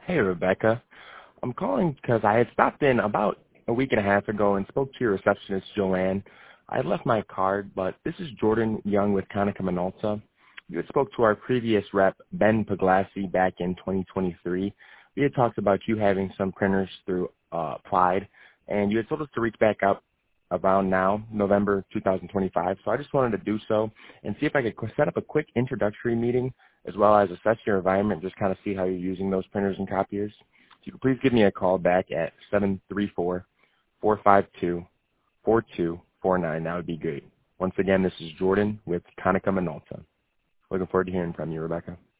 Hey, Rebecca. I'm calling because I had stopped in about a week and a half ago and spoke to your receptionist, Joanne. I had left my card, but this is Jordan Young with Konica Minolta. You had spoke to our previous rep, Ben Paglassi, back in 2023. We had talked about you having some printers through Applied, and you had told us to reach back up around now, November 2025. So I just wanted to do so and see if I could set up a quick introductory meeting as well as assess your environment, just kind of see how you're using those printers and copiers. If you could please give me a call back at 734-452-4249. That would be great. Once again, this is Jordan with Konica Minolta. Looking forward to hearing from you, Rebecca.